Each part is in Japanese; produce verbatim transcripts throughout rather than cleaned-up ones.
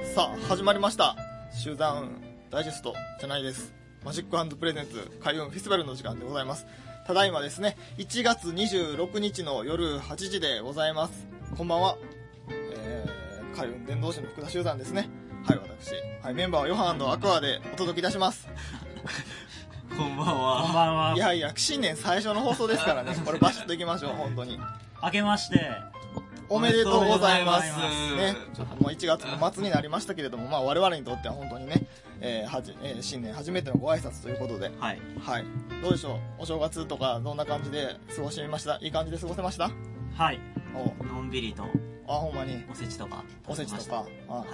さあ始まりました、集団ダイジェストじゃないです、マジック&プレゼンツ開運フェスティバルの時間でございます。ただいまですね、いちがつにじゅうろくにちの夜はちじでございます。こんばんは、えー、開運伝道師の福田集団ですね。はい、私、はい、メンバーはヨハン&アクアでお届けいたしますこんばんは。 こんばんは。 いやいや、新年最初の放送ですからね、これバシッといきましょう。本当に明けましておめでとうございます。 おめでとうございますね、ちょっともういちがつの末になりましたけれども、まあ我々にとっては本当にね、えーはじえー新年初めてのご挨拶ということで、 はい。 はい、どうでしょう、お正月とかどんな感じで過ごしてみました？いい感じで過ごせました？ はいおのんびりとあ、ほんまにおせちとかおせちとか、あ、 はい。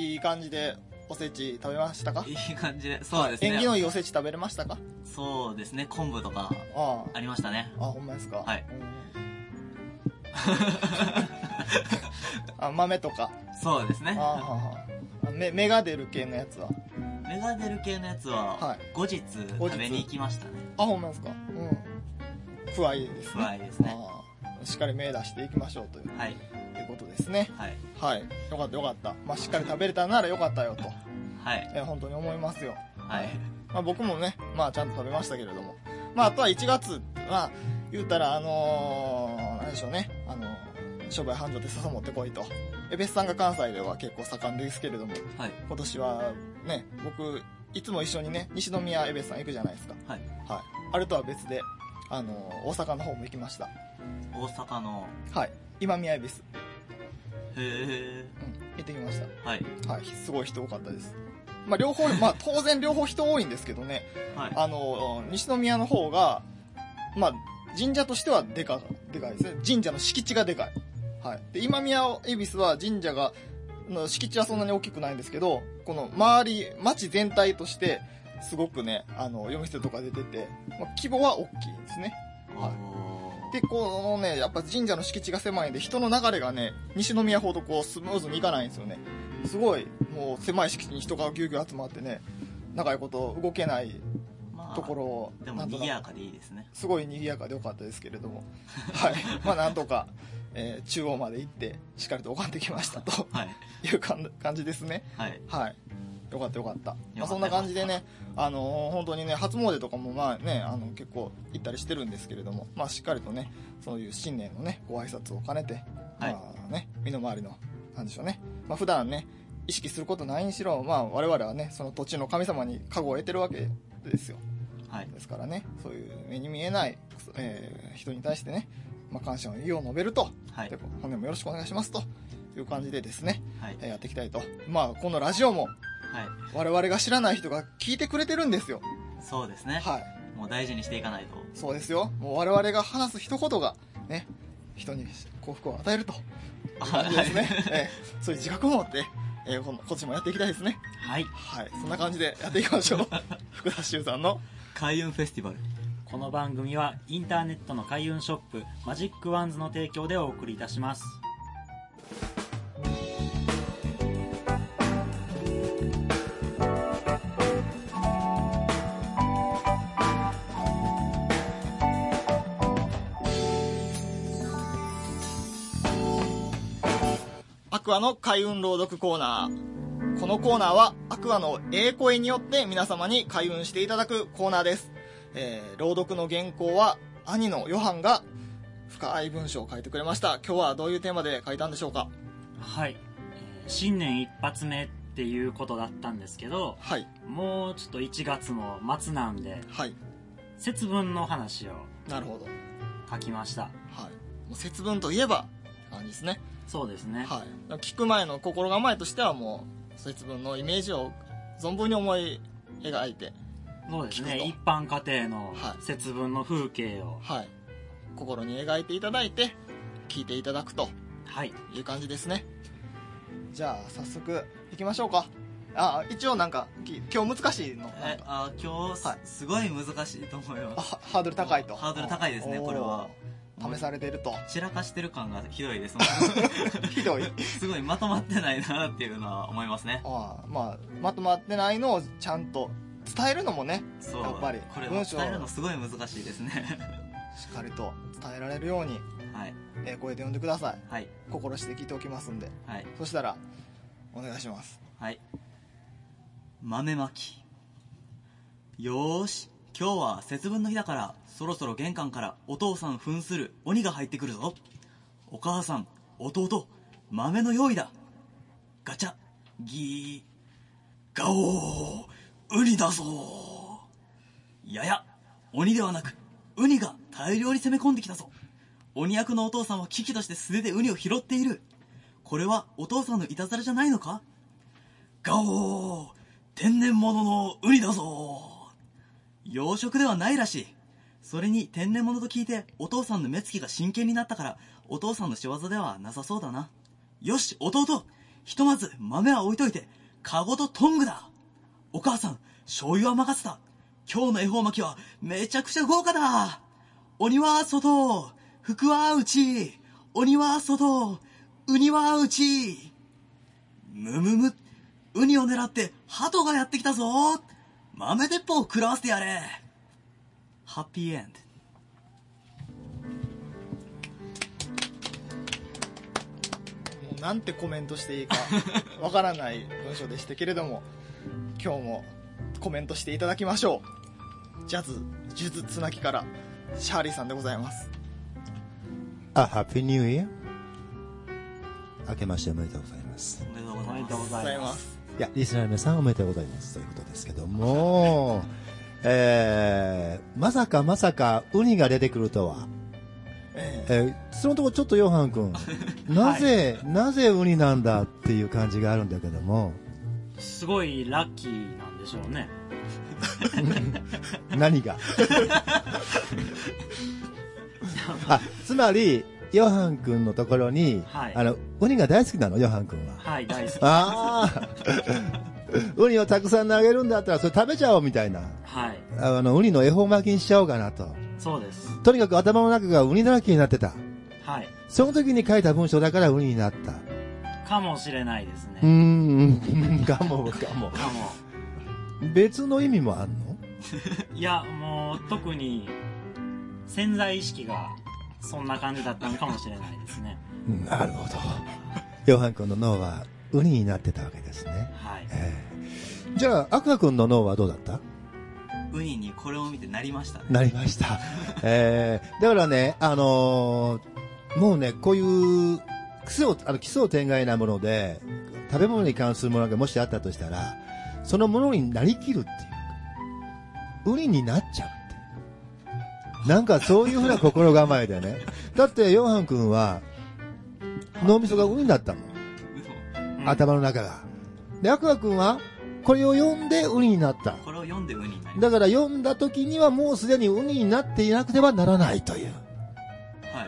いい感じでおせち食べましたか？ いい感じで、そうですね。 縁起のいいおせち食べれましたか？ そうですね、昆布とかあありましたね。 あ、あ、ほんまですか？ はいうんあ、豆とか。 そうですね。 あははあ、目芽が出る系のやつは？ 芽が出る系のやつは、 はい後日食べに行きましたね。 あ、ほんまですか？うん。くわいいですね。 くわいですね。 ああ、しっかり芽出していきましょうという、 はい。 いうことですね。 はい。 はい。よかったよかった。まあ、しっかり食べれたならよかったよと、 はい。 えー本当に思いますよ。 はい。 まあ、僕もね、まあ、ちゃんと食べましたけれども。まあ、あとはいちがつ、まあ、言うたら、あのー、なんでしょうね。あのー、商売繁盛で笹持ってこいと。エベスさんが関西では結構盛んですけれども、 はい。 今年はね、僕、いつも一緒にね、西宮エベスさん行くじゃないですか。 はい。 はい。あれとは別で、あのー、大阪の方も行きました。 大阪の、 はい。今宮エベス。 へー。 うん。行ってきましはい。 た。はい。すごい人多かったです。まあ、両方、まあ、当然両方人多いんですけどね、 はい。 あの、西宮の方が、まあ、神社としてはでか、でかいですね。神社の敷地がでかい。はい。で、今宮恵比寿は神社が、の敷地はそんなに大きくないんですけど、この周り、町全体として、すごくね、あの、夜店とか出てて、まあ、規模は大きいですね。はいおー。 で、このね、やっぱ神社の敷地が狭いんで、人の流れがね、西宮ほどこう、スムーズにいかないんですよね。すごい、もう狭い敷地に人がぎゅうぎゅう集まってね、長いこと動けないまあところを、 でもなんとなく賑やかでいいですね。 すごい賑やかでよかったですけれども、はい。まあなんとか、えー中央まで行って、しっかりと拝んできましたとはい。 いう感感じですね。 はい。 はい。よかったよかった。まあ、 ったそんな感じでね、あのー本当にね、初詣とかもまあね、あの、結構行ったりしてるんですけれども、まあしっかりとね、そういう新年のね、ご挨拶を兼ねて、 はいまあね、身の回りの、なんでしょうね。まあ普段ね、意識することないにしろ、まあ我々はね、その土地の神様に加護を得てるわけですよ。 はい。 ですからね、そういう目に見えない、えー人に対してね、まあ、感謝の意を述べると、 はいで本年もよろしくお願いしますという感じでですね、 はい。 えーやっていきたいと。まあ、このラジオもはい。 我々が知らない人が聞いてくれてるんですよ。 そうですね。 はい。 もう大事にしていかないと。 そうですよ。もう我々が話す一言が、ね、人に幸福を与えるという感じですね。えーそういう自覚を持って、えー、今今年もやっていきたいですね。 はい。 はい。そんな感じでやっていきましょう。福田修さんの開運フェスティバル。 この番組はインターネットの開運ショップマジックワンズの提供でお送りいたします。 アクアの開運朗読コーナー。このコーナーはアクアのええ声によって皆様に開運していただくコーナーです。えー、朗読の原稿は兄のヨハンが深い文章を書いてくれました。今日はどういうテーマで書いたんでしょうか？ はい、えー新年一発目っていうことだったんですけど、 はい。 もうちょっといちがつも末なんではい。 節分の話をなるほど。 書きました。 はい。もう節分といえば感じですね。 そうですね。 はい。聞く前の心構えとしてはもう節分のイメージを存分に思い描いて、 そうですね。 聞くと一般家庭のはい節分の風景を、 はい。心に描いていただいて聞いていただくとはい、 いう感じですね。じゃあ早速行きましょうか。あ、一応なんかき今日難しいのなんえ、 かあ、今日、 はいすごい難しいと思いあます。 ハードル高いと。 ハードル高いですねおーこれは。 試されていると。 散らかしてる感がひどいですもんひどい。 すごいまとまってないなっていうのは思いますね。 ああ、まあまとまってないのをちゃんと伝えるのもね、 そう。 やっぱりこれを文章伝えるのすごい難しいですね。 しっかりと伝えられるように、 はい。 えー声で読んでください。 はい。 心して聞いておきますんで。 はい。 そしたらお願いします。 はい。豆まき。よーし、今日は節分の日だから、そろそろ玄関からお父さん扮する鬼が入ってくるぞ。お母さん、弟、豆の用意だ。ガチャ、ギー、ガオー、ウニだぞ。やや、鬼ではなく、ウニが大量に攻め込んできたぞ。鬼役のお父さんは危機として素手でウニを拾っている。これはお父さんのいたずらじゃないのか？ガオー、天然物のウニだぞ。養殖ではないらしい。それに天然物と聞いてお父さんの目つきが真剣になったから、お父さんの仕業ではなさそうだな。よし、弟、ひとまず豆は置いといて、カゴとトングだ。お母さん、醤油は任せた。今日の恵方巻きはめちゃくちゃ豪華だ。鬼は外、福は内、鬼は外、ウニは内。むむむ、ウニを狙って鳩がやってきたぞ。豆鉄砲を食らわせてやれ。ハッピーエンド。もうなんてコメントしていいかわからない文章でしたけれども、今日もコメントしていただきましょう。ジャズ、呪術つなぎからシャーリーさんでございます。 あ、ハッピーニューイヤー。明けましておめでとうございます。 おめでとうございます。 いや、リスナーの皆さんおめでとうございますということですけども、えー、まさかまさかウニが出てくるとは、えーえー、そのとこちょっとヨハン君なぜ、はい、なぜウニなんだっていう感じがあるんだけども、 すごいラッキーなんでしょうね。 何があ、つまりヨハン君のところに、はい、あのウニが大好きなの、ヨハン君は。 はい、大好き。 ああウニをたくさん投げるんだったらそれ食べちゃおうみたいな、 はい、 あのウニの恵方巻きにしちゃおうかなと。 そうです。 とにかく頭の中がウニだらけになってた。 はい。 その時に書いた文章だからウニになったかもしれないですね。 うーんかもかもかも。 別の意味もあんの？ いや、もう特に潜在意識がそんな感じだったのかもしれないですね。 なるほど。ヨハン君の脳はウニになってたわけですね。 はい。 えー、じゃあアクア君の脳はどうだった？ ウニにこれを見てなりましたね。 なりました。えー、だからね、あのー、もうね、こういう基礎、あの基礎天外なもので食べ物に関するものがもしあったとしたら、そのものになりきるっていうか、ウニになっちゃうっていう、なんかそういうふうな心構えでね。だってヨハン君は脳みそがウニだったもん、うん、頭の中が。でアクア君はこれを読んでウニになった。 これを読んでウニになりだから読んだ時にはもうすでにウニになっていなくてはならないという。 はい。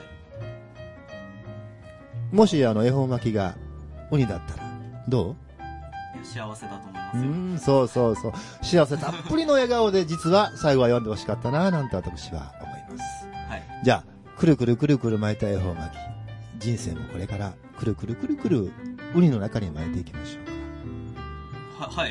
もしあの恵方巻きがウニだったらどう？ 幸せだと思いますよ。 うん、そうそうそう。幸せたっぷりの笑顔で実は最後は読んでほしかったななんて私は思います。 はい。 じゃあくるくるくるくる巻いた恵方巻き、人生もこれからくるくるくるくるウニの中に巻いていきましょうか。 は、はい。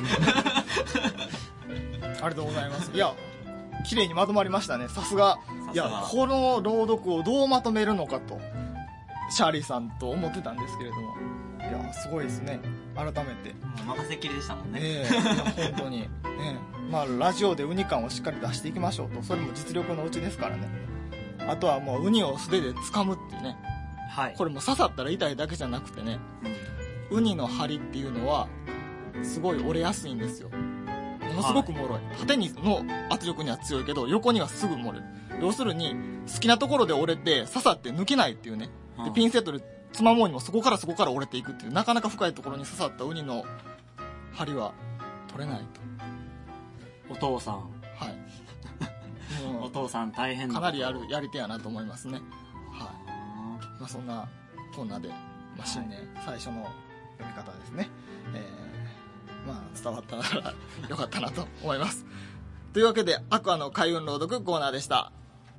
ありがとうございます。いや、綺麗にまとまりましたね。さすが。いや、この朗読をどうまとめるのかとシャーリーさんと思ってたんですけれども、いやすごいですね。改めて任せっきりでしたもんね。 ええー、いや本当にね、まあラジオでウニ感をしっかり出していきましょうと。それも実力のうちですからね。あとはもうウニを素手で掴むっていうね。 はい。 これも刺さったら痛いだけじゃなくてね、うん、ウニの針っていうのはすごい折れやすいんですよ。ものすごく脆い、はい、縦にの圧力には強いけど横にはすぐ漏れる。要するに好きなところで折れて刺さって抜けないっていうね。でピンセットでつまもうにもそこからそこから折れていくっていう、なかなか深いところに刺さったウニの針は取れないと。 お父さん、 はいもうお父さん大変かなりやるやり手やなと思いますね。はい、まあ、そんなこんなで、まあ、新年最初の読み方ですね、えー、まあ伝わったらよかったなと思います。というわけでアクアの開運朗読コーナーでした。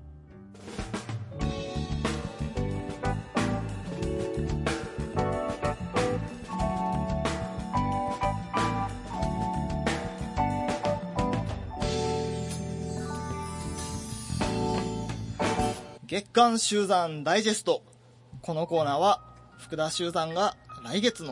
月刊集山ダイジェスト。このコーナーは福田集山が来月の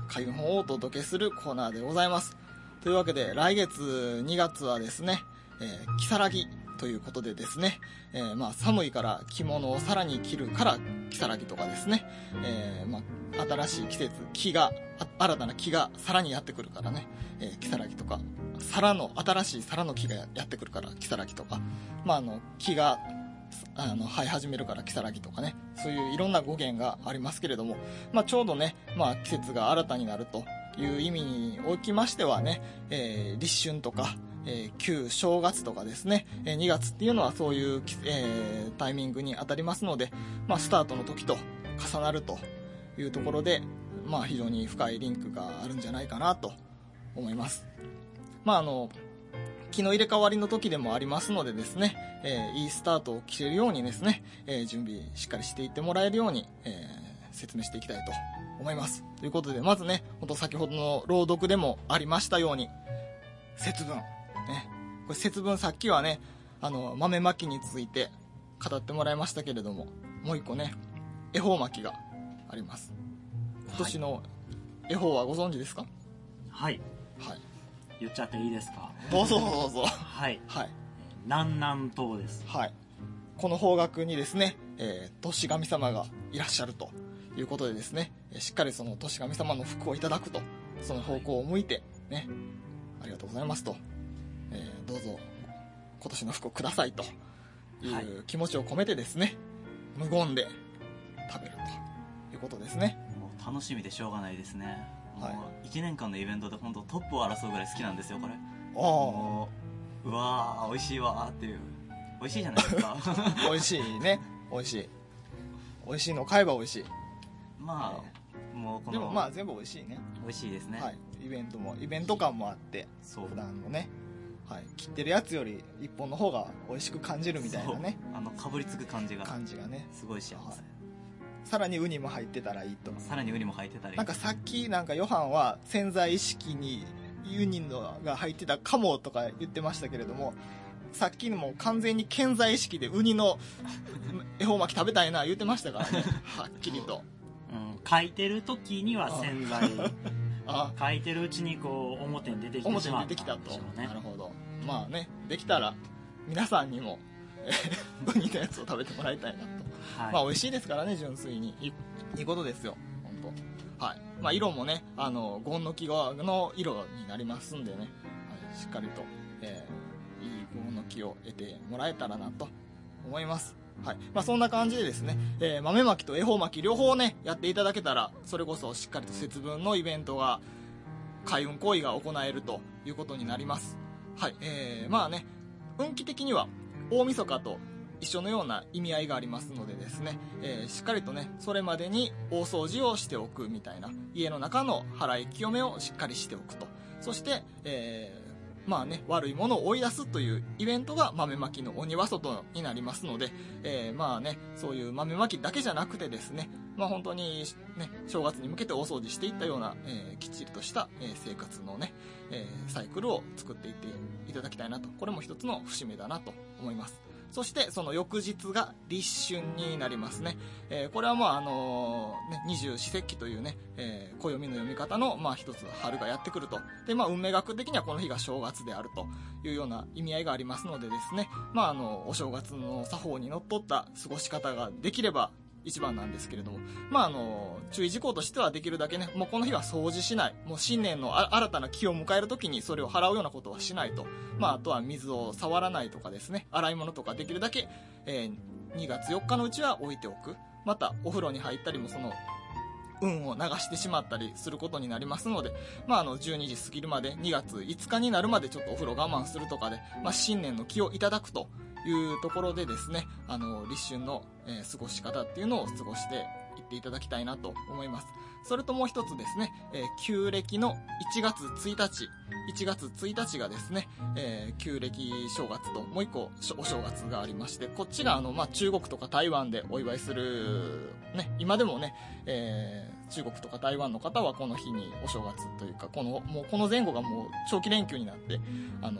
開運本をお届けするコーナーでございます。というわけで来月にがつはですね、えー、如月ということでですね、えー、まあ寒いから着物をさらに着るから如月とかですね、えー、まあ新しい季節、木が新たな木がさらにやってくるからね、えー、如月とか、皿の新しい皿の木がやってくるから如月とか、まああの木があの生え始めるから如月とかね、そういういろんな語源がありますけれども、まあちょうどね、まあ季節が新たになるという意味におきましてはね、えー、立春とか、えー、旧正月とかですね、えー、にがつっていうのはそういう、えー、タイミングに当たりますので、まあ、スタートの時と重なるというところで、まあ、非常に深いリンクがあるんじゃないかなと思います。まああの気の入れ替わりの時でもありますのでですね、えー、いいスタートを切れるようにですね、えー、準備しっかりしていってもらえるように、えー、説明していきたいと思います。ということで、まずね、ほんと先ほどの朗読でもありましたように、節分。ね、これ節分、さっきはね、あの豆まきについて語ってもらいましたけれども、もう一個ね、恵方巻きがあります。今年の恵方はご存知ですか？ はい、 はい、 言っちゃっていいですか？ どうぞどうぞ。 はい、 はい、 南南東です。 はい、この方角にですね、えー、年神様がいらっしゃるということでですね、しっかりその年神様の福をいただくと、その方向を向いてね、ありがとうございますと、えー、どうぞ今年の福をくださいという気持ちを込めてですね、無言で食べるということですね。 もう楽しみでしょうがないですね。 はい、 もういちねんかんのイベントで本当トップを争うぐらい好きなんですよこれ。 あもううわー美味しいわーっていう、美味しいじゃないですか。 美味しいね、美味しい美味しいのを買えば美味しい。 まあ、えー、もうこのでもまあ全部美味しいね。 美味しいですね。 はい、イベントもイベント感もあって、 そう普段のね、はい、切ってるやつより一本の方が美味しく感じるみたいなね、 あのかぶりつく感じが感じがね、 すごい幸せ、 はい、さらにウニも入ってたらいいと。 さらにウニも入ってたらいい。 なんかさっきなんかヨハンは潜在意識にウニのが入ってたかもとか言ってましたけれども、さっきのも完全に潜在意識でウニの恵方巻き食べたいな言ってましたからね。はっきりと、 うん、書いてる時には潜在あ書いてるうちにこう表に出てきてしまったんでしょうね。 表に出てきたと。なるほど。まあね、できたら皆さんにもウニのやつを食べてもらいたいなと、はい、まあ美味しいですからね、純粋にいい、いいことですよ本当。はい、まあ色もね、あのゴンの木の色になりますんでね、はい、しっかりと、えー、いいゴンの木を得てもらえたらなと思います。はい、まあそんな感じでですね、えー、豆まきと恵方巻き両方ねやっていただけたら、それこそしっかりと節分のイベントが、開運行為が行えるということになります。はい、えー、まあね、運気的には大晦日と一緒のような意味合いがありますのでですね、えー、しっかりとね、それまでに大掃除をしておくみたいな、家の中の払い清めをしっかりしておくと、そして、えーまあね、悪いものを追い出すというイベントが豆まきの鬼は外になりますので、えー、まあね、そういう豆まきだけじゃなくてですね、まあ本当にね、正月に向けて大掃除していったような、えー、きっちりとした、えー、生活のね、えー、サイクルを作っていっていただきたいなと、これも一つの節目だなと思います。そしてその翌日が立春になりますね。えー、これはまああのー、ね、二十四節気というね、えー、暦の読み方のまあ一つ春がやってくると。でまあ運命学的にはこの日が正月であるというような意味合いがありますのでですね、まああのお正月の作法にのっとった過ごし方ができれば一番なんですけれども、まああの注意事項としてはできるだけね、もうこの日は掃除しない、もう新年の新たな気を迎えるときにそれを払うようなことはしないと、まああとは水を触らないとかですね、洗い物とかできるだけ、えー、にがつよっかのうちは置いておく。またお風呂に入ったりもその運を流してしまったりすることになりますので、まああのじゅうにじ過ぎるまで、にがついつかになるまでちょっとお風呂我慢するとかで、まあ新年の気をいただくというところでですね、あの立春の、えー、過ごし方っていうのを過ごしていっていただきたいなと思います。それともう一つですね、えー、旧暦のいちがつついたち、いちがつついたちがですね、えー、旧暦正月ともう一個お正月がありまして、こっちがあの、まあ、中国とか台湾でお祝いする、ね、今でもね、えー、中国とか台湾の方はこの日にお正月というか、このもうこの前後がもう長期連休になって、あのー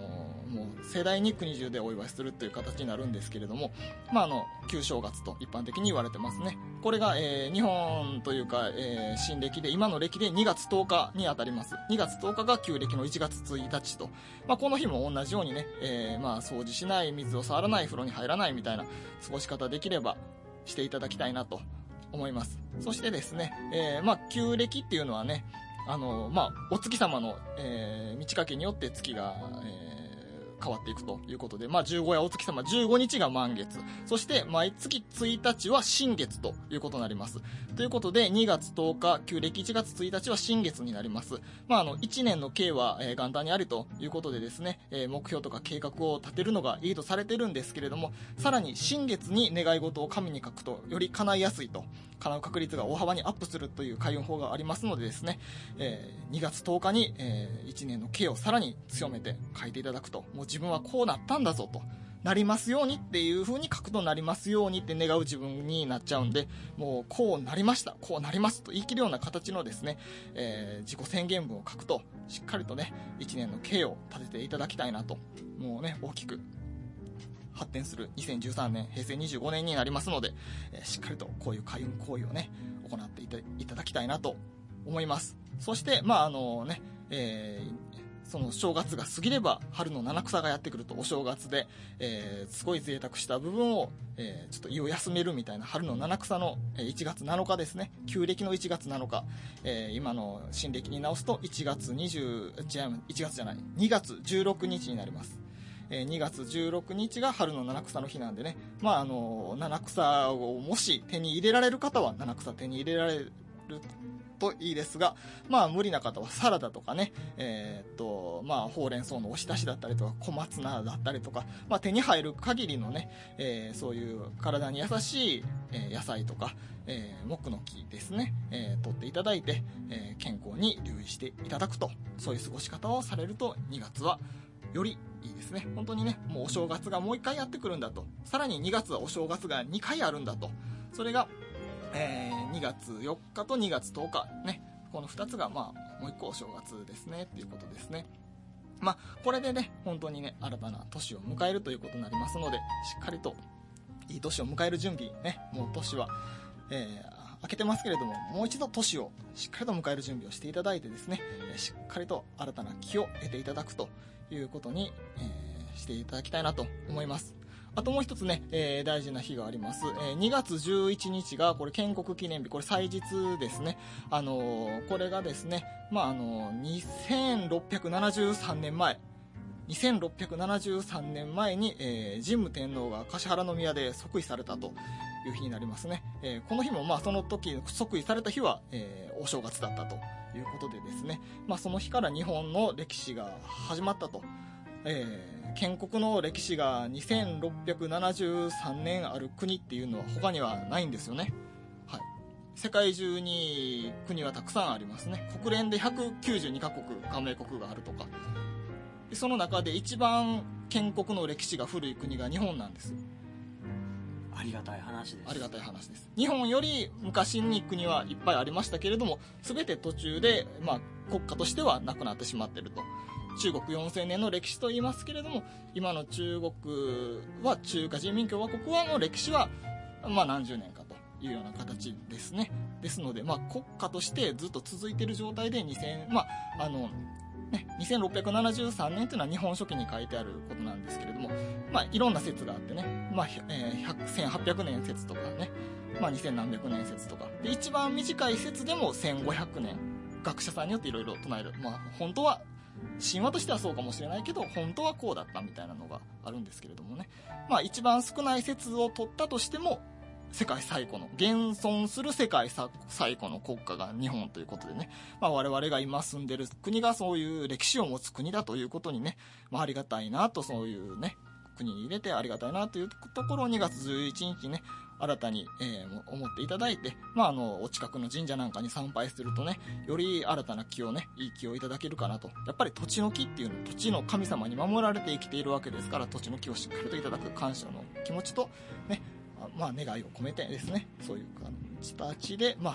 もう盛大に国中でお祝いするという形になるんですけれども、まあ、あの旧正月と一般的に言われてますね。これが、えー、日本というか、えー、新暦で今の暦でにがつとおかにあたります。にがつとおかが旧暦のいちがつついたちと、まあ、この日も同じようにね、えーまあ、掃除しない、水を触らない、風呂に入らないみたいな過ごし方できればしていただきたいなと思います。そしてですね、えーまあ、旧暦っていうのはね、あのまあ、お月様の、えー、満ち欠けによって月が、えー変わっていくということで、まあ、十五夜お月様じゅうごにちが満月、そして毎月ついたちは新月ということになります。ということでにがつとおか、旧暦いちがつついたちは新月になります。まあ、あのいちねんの計は、えー、元旦にありということでですね、えー、目標とか計画を立てるのがいいとされてるんですけれども、さらに新月に願い事を紙に書くとより叶いやすいと、叶う確率が大幅にアップするという開運法がありますのでですね、えー、にがつとおかに、えー、いちねんの計をさらに強めて書いていただくと、もう自分はこうなったんだぞと、なりますようにっていう風に書くと、なりますようにって願う自分になっちゃうんで、もうこうなりました、こうなりますと言い切るような形のですね、えー、自己宣言文を書くと、しっかりとねいちねんの計を立てていただきたいなと、もうね大きく発展するにせんじゅうさんねん、へいせいにじゅうごねんになりますので、えー、しっかりとこういう開運行為をね行っていた、いただきたいなと思います。そしてまああのね、えーその正月が過ぎれば春の七草がやってくると、お正月で、えー、すごい贅沢した部分を、えー、ちょっと胃を休めるみたいな春の七草の、えー、いちがつなのかですね、旧暦のいちがつなのか、えー、今の新暦に直すといちがつにじゅう、違う、いちがつじゃない、にがつじゅうろくにちになります。えー、にがつじゅうろくにちが春の七草の日なんでね、まああの七草をもし手に入れられる方は七草手に入れられるといいですが、まあ無理な方はサラダとかね、えー、っとまあほうれん草のおひたしだったりとか小松菜だったりとか、まあ、手に入る限りのね、えー、そういう体に優しい、えー、野菜とか、えー、木の木ですね、えー、取っていただいて、えー、健康に留意していただくと、そういう過ごし方をされるとにがつはよりいいですね。本当にね、もうお正月がもういっかいやってくるんだと、さらににがつはお正月がにかいあるんだと、それがえー、にがつよっかとにがつとおかね、このふたつがまあもういっこお正月ですねっていうことですね。まあこれでね本当にね新たな年を迎えるということになりますので、しっかりといい年を迎える準備ね、もう年は、えー、明けてますけれども、もう一度年をしっかりと迎える準備をしていただいてですね、しっかりと新たな気を得ていただくということに、えー、していただきたいなと思います。あともう一つね、えー、大事な日があります。えー、にがつじゅういちにちがこれ建国記念日、これ祭日ですね。あのー、これがですね、まああのー、にせんろっぴゃくななじゅうさんねんまえにせんろっぴゃくななじゅうさんねんまえに、えー、神武天皇が橿原宮で即位されたという日になりますね。えー、この日もまあその時即位された日は、えー、お正月だったということでですね、まあ、その日から日本の歴史が始まったと。えー建国の歴史がにせんろっぴゃくななじゅうさんねんある国っていうのは他にはないんですよね。はい、世界中に国はたくさんありますね。国連でひゃくきゅうじゅうにかこく加盟国があるとか、その中で一番建国の歴史が古い国が日本なんです。 ありがたい話です。 ありがたい話です。日本より昔に国はいっぱいありましたけれども、全て途中で、まあ、国家としてはなくなってしまっていると。中国よんせんねんの歴史と言いますけれども、今の中国は中華人民共和国はの歴史は、まあ、何十年かというような形ですね。ですので、まあ、国家としてずっと続いている状態でにせん、まああのね、にせんろっぴゃくななじゅうさんねんというのは日本書紀に書いてあることなんですけれども、まあ、いろんな説があってね、まあえー、せんはっぴゃくねん説とかね、まあ、にせんなんびゃくねん説とかで、一番短い説でもせんごひゃくねん、学者さんによっていろいろ唱える、まあ、本当は神話としてはそうかもしれないけど本当はこうだったみたいなのがあるんですけれどもね、まあ、一番少ない説を取ったとしても世界最古の現存する世界最古の国家が日本ということでね、まあ、我々が今住んでる国がそういう歴史を持つ国だということにね、まあ、ありがたいなと、そういうね国に入れてありがたいなというところをにがつじゅういちにちね新たに、えー、思っていただいて、まあ、あのお近くの神社なんかに参拝するとね、より新たな気をね、いい気をいただけるかなと。やっぱり土地の木っていうのは土地の神様に守られて生きているわけですから、土地の木をしっかりといただく感謝の気持ちとね、まあ、願いを込めてですね、そういう形で、まあ、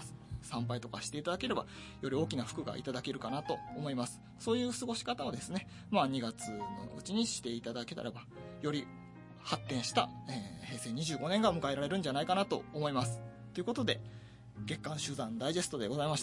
参拝とかしていただければ、より大きな福がいただけるかなと思います。そういう過ごし方をですね、まあにがつのうちにしていただけたらば、より発展した、えー、へいせいにじゅうごねんが迎えられるんじゃないかなと思います。ということで、月刊集山ダイジェストでございました。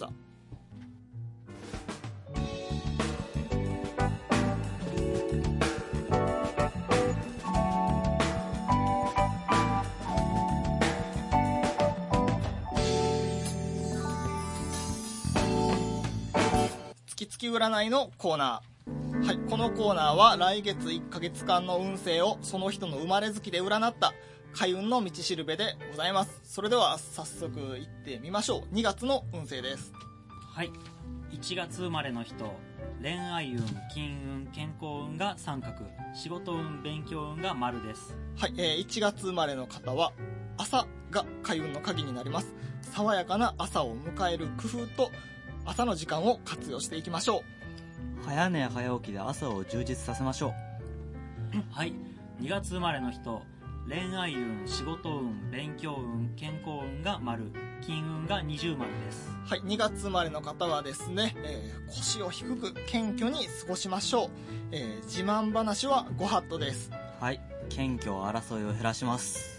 月々占いのコーナー。はい、このコーナーは来月いっかげつかんの運勢をその人の生まれ月で占った開運の道しるべでございます。それでは早速いってみましょう。にがつの運勢です。 はい、いちがつ生まれの人、恋愛運、金運、健康運が三角、仕事運、勉強運が丸です。 はい、えー、いちがつ生まれの方は朝が開運の鍵になります。爽やかな朝を迎える工夫と朝の時間を活用していきましょう。早寝早起きで朝を充実させましょう。はい、にがつ生まれの人、恋愛運、仕事運、勉強運、健康運が丸、金運が二重丸です。 はい、にがつ生まれの方はですね、えー、腰を低く謙虚に過ごしましょう。えー、自慢話はご法度です。 はい、謙虚争いを減らします。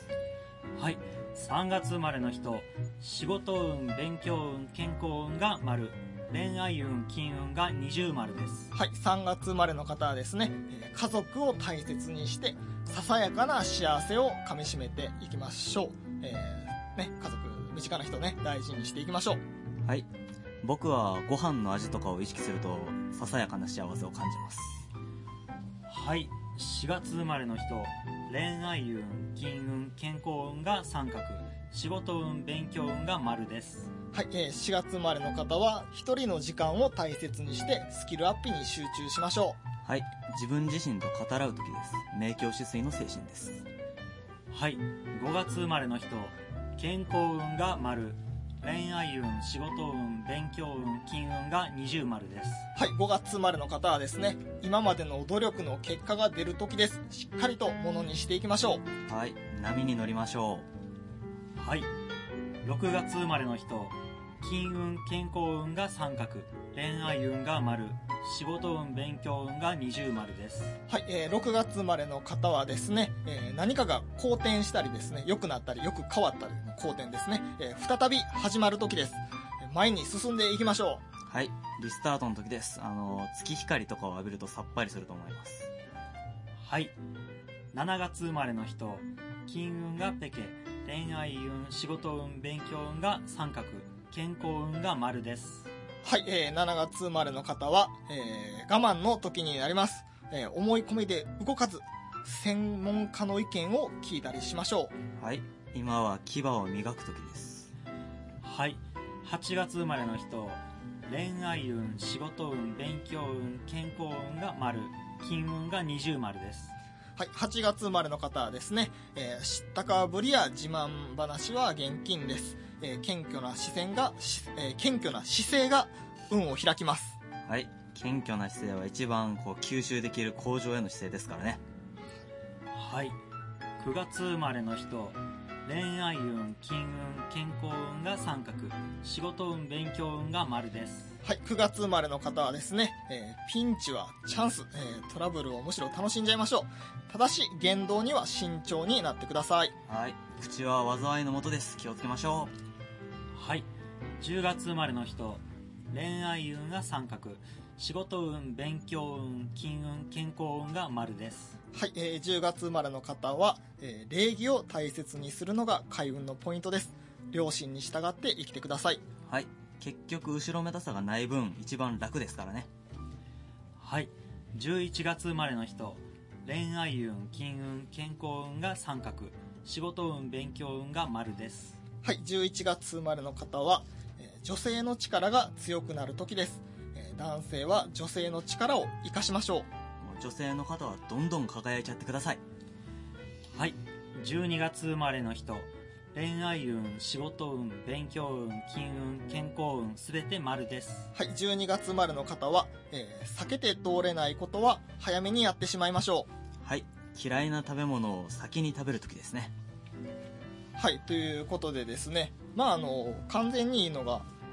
はい、さんがつ生まれの人、仕事運、勉強運、健康運が丸、恋愛運、金運が二重丸です。 はい、さんがつ生まれの方はですね、えー、家族を大切にしてささやかな幸せをかみしめていきましょう。えー、ね、家族、身近な人ね、大事にしていきましょう。 はい、僕はご飯の味とかを意識するとささやかな幸せを感じます。 はい、しがつ生まれの人、恋愛運、金運、健康運が三角、仕事運、勉強運が丸です。 はい、えー、しがつ生まれの方は一人の時間を大切にしてスキルアップに集中しましょう。はい、自分自身と語らう時です。明鏡止水の精神です。 はい、ごがつ生まれの人、健康運が丸、恋愛運、仕事運、勉強運、金運が二重丸です。 はい、ごがつ生まれの方はですね、今までの努力の結果が出る時です。しっかりとものにしていきましょう。はい、波に乗りましょう。はい、ろくがつ生まれの人、金運、健康運が三角、恋愛運が丸、仕事運、勉強運が二重丸です。 はい、えー、ろくがつ生まれの方はですね、えー、何かが好転したりですね、良くなったり、よく変わったりの好転ですね、えー、再び始まる時です。前に進んでいきましょう。はい、リスタートの時です。あの月光とかを浴びるとさっぱりすると思います。 はい、しちがつ生まれの人、金運がペケ、恋愛運、仕事運、勉強運が三角、健康運が丸です。 はい、えー、しちがつ生まれの方は、えー、我慢の時になります。えー、思い込みで動かず、専門家の意見を聞いたりしましょう。はい、今は牙を磨く時です。 はい、はちがつ生まれの人、恋愛運、仕事運、勉強運、健康運が丸、金運が二重丸です。 はい、はちがつ生まれの方はですね、えー、知ったかぶりや自慢話は厳禁です。えー、謙虚な視線が、えー、謙虚な姿勢が運を開きます。 はい、謙虚な姿勢は一番こう吸収できる向上への姿勢ですからね。 はい、くがつ生まれの人、恋愛運、金運、健康運が三角、仕事運、勉強運が丸です。 はい、くがつ生まれの方はですね、えー、ピンチはチャンス、えー、トラブルをむしろ楽しんじゃいましょう。ただし言動には慎重になってください。 はい、口は災いのもとです。気をつけましょう。 はい、じゅうがつ生まれの人、恋愛運が三角、仕事運、勉強運、金運、健康運が丸です。 はい、えー、じゅうがつ生まれの方は、えー、礼儀を大切にするのが開運のポイントです。良心に従って生きてください。 はい、結局後ろめたさがない分一番楽ですからね。 はい、じゅういちがつ生まれの人、恋愛運、金運、健康運が三角、仕事運、勉強運が丸です。 はい、じゅういちがつ生まれの方は、えー、女性の力が強くなる時です。えー、男性は女性の力を生かしましょう。 女性の方はどんどん輝いちゃってください。 はい、じゅうにがつ生まれの人、恋愛運、仕事運、勉強運、金運、健康運、すべて丸です。 はい、じゅうにがつ生まれの方は、えー、避けて通れないことは早めにやってしまいましょう。はい、嫌いな食べ物を先に食べる時ですね。 はい、ということでですね、まああの完全にいいのが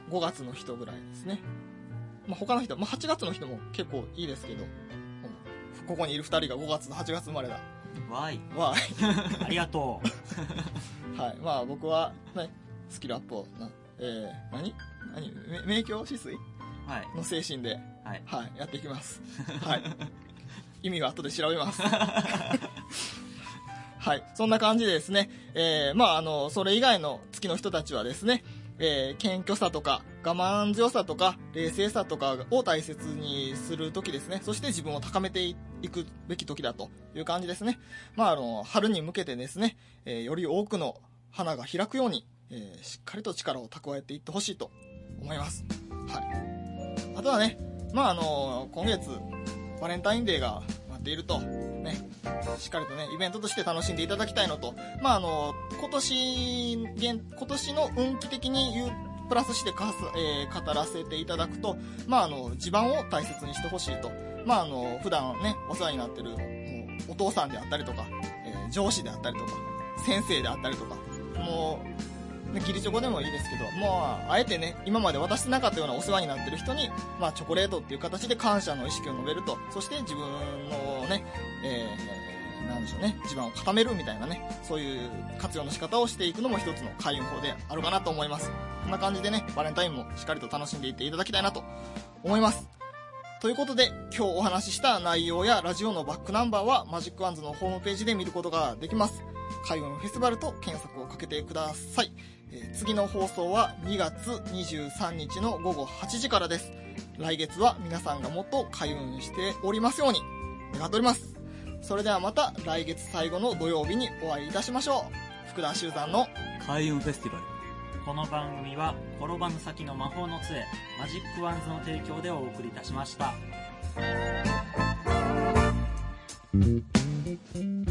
ごがつの人ぐらいですね。まあ、他の人、まあ、はちがつの人も結構いいですけど、ここにいるふたりがごがつとはちがつ生まれだ。 わい。 わーい。 ありがとはい。まあ僕は、ね、スキルアップを、なえー、何何め明鏡止水はい。 の精神で、 はい。 はい、やっていきます。はい。意味は後で調べます。はい。そんな感じでですね、えー、まああの、それ以外の月の人たちはですね、えー、謙虚さとか我慢強さとか冷静さとかを大切にする時ですね。そして自分を高めていくべき時だという感じですね。まああの春に向けてですね、えー、より多くの花が開くように、えー、しっかりと力を蓄えていってほしいと思います。はい。あとはね、まああの今月バレンタインデーが待っているとね、しっかりとねイベントとして楽しんでいただきたいのと、まああの今年現今年の運気的に言うプラスしてかす、えー、語らせていただくと、まああの地盤を大切にしてほしいと、まああの普段ねお世話になってるもうお父さんであったりとか、えー、上司であったりとか先生であったりとか、もうね、義理チョコでもいいですけど、もうあえてね今まで渡してなかったようなお世話になってる人に、まあチョコレートっていう形で感謝の意識を述べると、そして自分のね、えー、なんでしょうね、地盤を固めるみたいなね、そういう活用の仕方をしていくのも一つの開運法であるかなと思います。こんな感じでね、バレンタインもしっかりと楽しんでいっていただきたいなと思います。ということで、今日お話しした内容やラジオのバックナンバーはマジックワンズのホームページで見ることができます。開運フェスティバルと検索をかけてください。えー、次の放送はにがつにじゅうさんにちのごごはちじからです。来月は皆さんがもっと開運しておりますように願っております。それではまた来月最後の土曜日にお会いいたしましょう。福田修山の開運フェスティバル。 この番組は転ばぬ先の魔法の杖マジックワンズの提供でお送りいたしました。